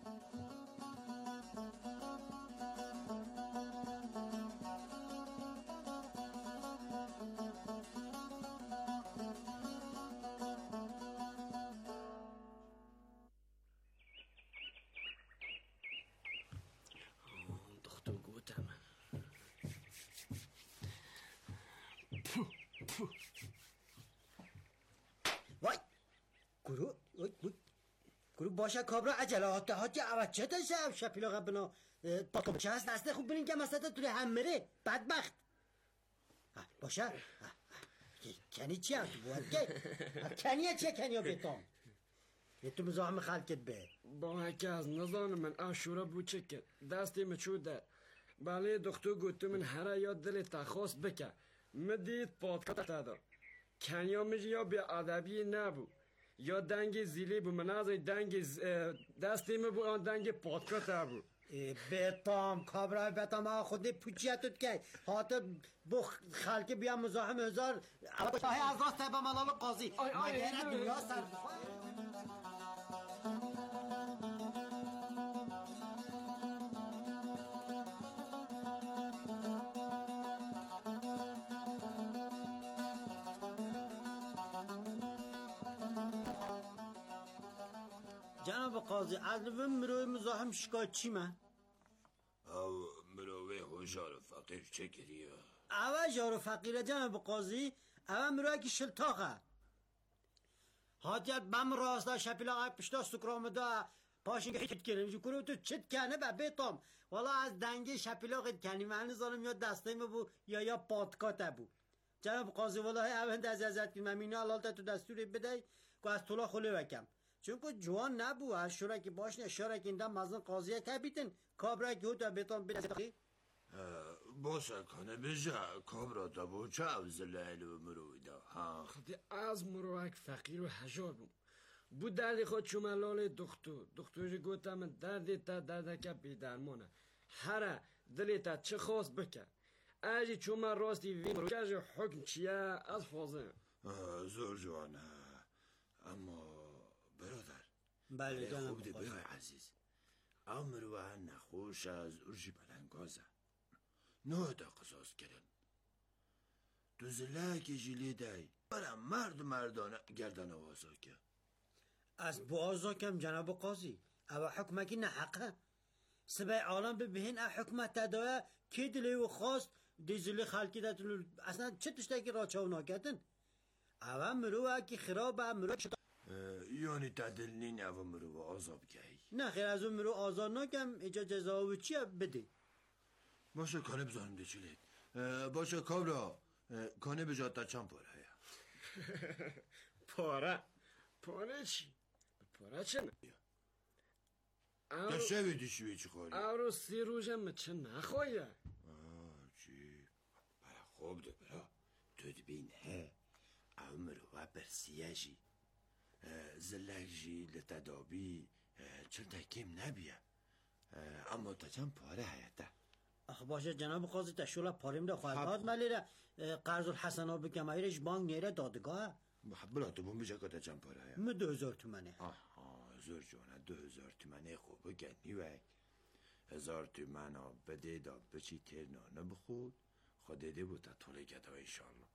[SPEAKER 19] وای گروه گروه باشه کابرا عجله هاته هاتی اول چه تا شب شپیلا قبنا پاکم چه هست دسته خوب برین که مسطه توی هم مره بدبخت باشه کنی چی هم تو بود که کنیه چیه کنیه بیتام یه تو مزاحم خلکت به
[SPEAKER 18] با هکه از نظام من آشورا بود چه که دستی مچوده بله دکتر گوتو من هر یاد دل تخواست بکن مدید پادکات دادم کنیا میشه یا بی ادبی نبود یا دنگ زیلی بود من از دنگ دستی می بود آن دنگ پادکات بود
[SPEAKER 19] بتام کابرای بتام آقا خودی پوچیتت که حتی بو خلک بیا مزاحم هزار های از راست تبا ملال قاضی مگه دنیا سر جناب قاضی از لبه مروی مزاحم شکایت چی من؟
[SPEAKER 20] او مروی هوشار فقیر چه کریه؟
[SPEAKER 19] اوه جار فقیره جناب قاضی اوه مروی که شلتاقه حاجت بم راستا شپیلا پشتا سکرام دا پاشین که هیچ کنیم جو کرو تو چت کنه با بیتام والا از دنگه شپیلا قید کنیم من زانم یا دسته بو یا یا پادکاته بو جناب قاضی والا اوند از ازت کنیم مینه حلالتا تو دستوری بدهی که از طولا خلی وکم چون که جوان نبو هر شورا که باشن اشاره که ایندم مزن قاضیه که بیتن کابرا که هوتا بیتام بدهی
[SPEAKER 20] باشه کنه بجا کابرا تا بو چه اوزله و مروی دا
[SPEAKER 18] خودی از مروک فقیر و هجار بوم بو دردی خود چوملال دکتر دکتری گوتم دردی تا دردکه بی درمانه هره دلی تا چه خواست بکن اجی چومن راستی وی مروکش حکم چیه از فازه
[SPEAKER 20] زور جوانه اما برادر
[SPEAKER 19] بله جانم
[SPEAKER 20] خوب دی برای عزیز امروه نخوش از ارژی بلنگازه نه دا قصاص کردن دوزله که جلی دای برای مرد مردانه گردن آوازا که
[SPEAKER 19] از بازا کم جناب قاضی او حکمکی نه حقه سبای عالم ببین او حکمت تدایه که دلی و خواست دیزلی خلکی داتلو اصلا چه تشتاکی را چاو ناکتن او مروه که خرابه مروه شتا
[SPEAKER 20] یعنی تدل نین او مروه آزاب گهی
[SPEAKER 19] نه خیر از اون مروه آزار ناکم ایجا جزاوی چیه بده
[SPEAKER 20] باشه کانه بزانم ده چلید باشه کابرا کانه بجاد تا چند پاره هیا
[SPEAKER 18] پاره پاره چی؟ پاره چه نه؟
[SPEAKER 20] تا شویدی شوی چی خوری؟
[SPEAKER 18] او رو سی روزم چه نخواهی؟
[SPEAKER 20] چی؟ برا خوب ده برا تو دبین ها او مروه برسیه جی زلک جی لتدابی چل تکیم نبیه اما تا چند پاره هیتا
[SPEAKER 19] آخه باشه جناب قاضی تشولا پاریم ده خواهد هاد ملیره قرض الحسنا بکم ایرش بانک نیره دادگاه
[SPEAKER 20] بلا تو بون بجا کتا چند پاره هیا
[SPEAKER 19] من دو هزار تومنه
[SPEAKER 20] آها هزار جانه دو هزار تومنه خوبه گنی وی هزار تومن ها بده دا بچی ترنانه بخود خودده بود تا طوله گده و انشالله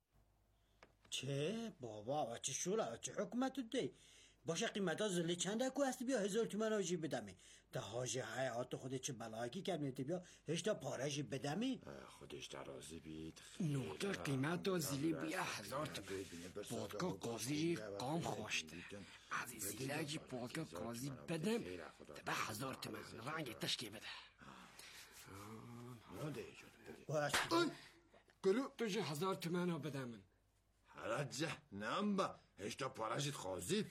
[SPEAKER 19] چه بابا چه شولا چه حکمت ده باشه قیمت ها زلی چنده که هستی بیا هزار تومن ها جی بدمی ده حاجه حیات خود چه بلایی کرد بیا هشتا پاره جی بدمی
[SPEAKER 20] خودش درازه بید
[SPEAKER 18] نوکر قیمت ها زلی بیا هزار تومن پادکا قاضی قام خوشته از این زیله جی پادکا قاضی بدم به هزار تومن رنگ تشکی بده
[SPEAKER 20] گلو
[SPEAKER 18] تو جی هزار تومن ها بدم
[SPEAKER 20] حالا جه نمبا هشتا پاره جید خوازید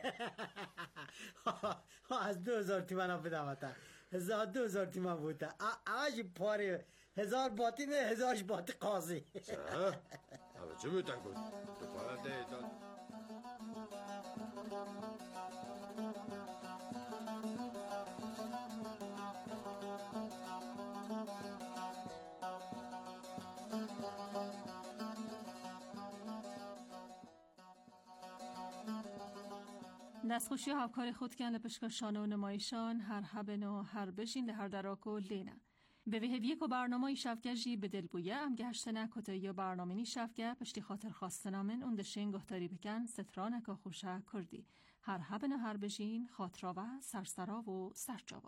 [SPEAKER 19] از دو هزار تومن ها بدم هزار دو هزار تومن بوده آجی پاره هزار باتی نه هزارش باتی قاضی
[SPEAKER 20] حالا چه بودن کن تو پاره ده داد
[SPEAKER 3] دستخوشی هاوکار خود کن لپشکشانه و نمایشان هر هبن و هر بجین لهر دراک و لینه به ویهویه که برنامه شفگجی به دل بویه ام گهشتنه کتا یا برنامه نی شفگه پشتی خاطر خواستنامن اندشین گفتاری بکن سترانه که خوشه کردی هر هبن و هر بجین خاطراوه سرسرا و سرجاوه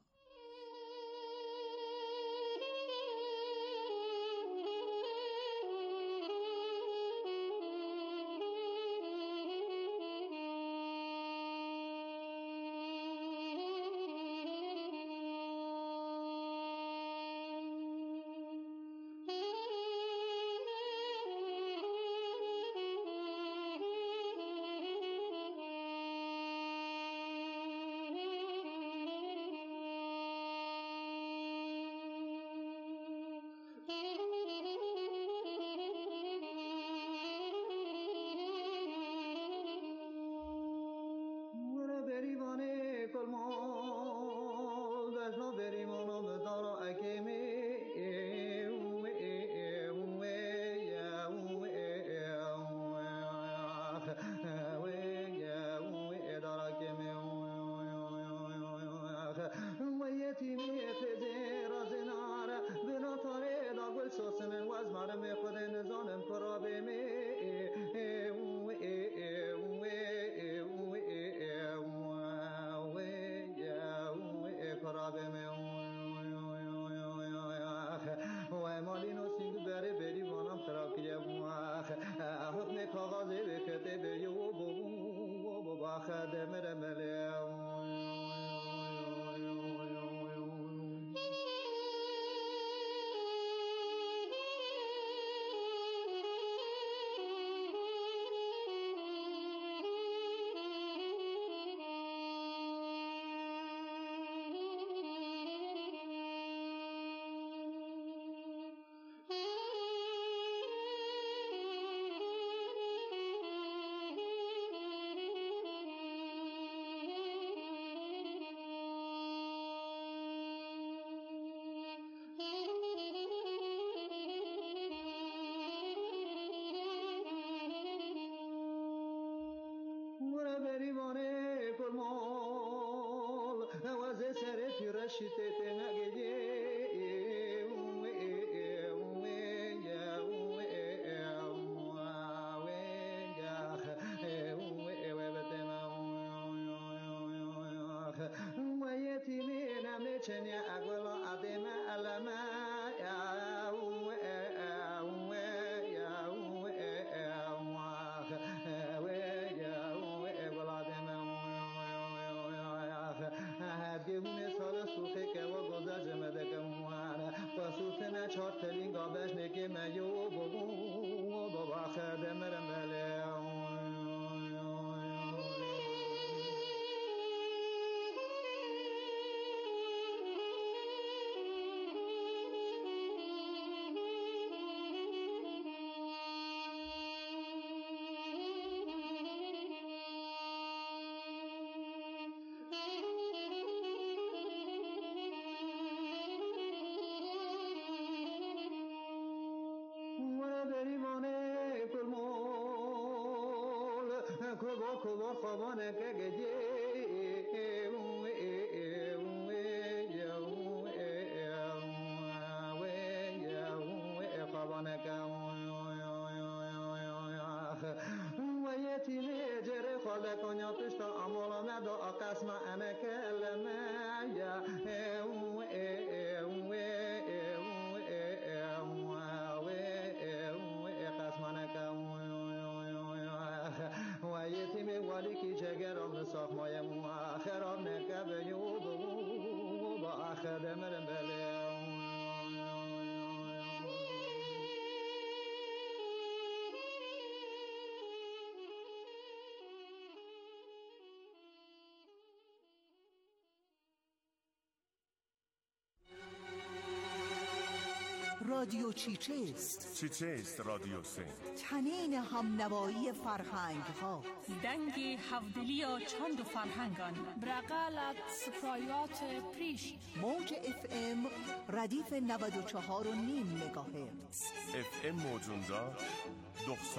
[SPEAKER 21] رادیو چیچست؟
[SPEAKER 22] چیچست رادیو سه؟
[SPEAKER 21] تنین همنوایی فرهنگ ها،
[SPEAKER 3] دنگ هفدلی و چند فرهنگان،
[SPEAKER 23] برقالت سفرایات پریش،
[SPEAKER 21] موج اف ام ردیف نود و چهار و نیم مگاهرتز،
[SPEAKER 22] اف ام موجوندا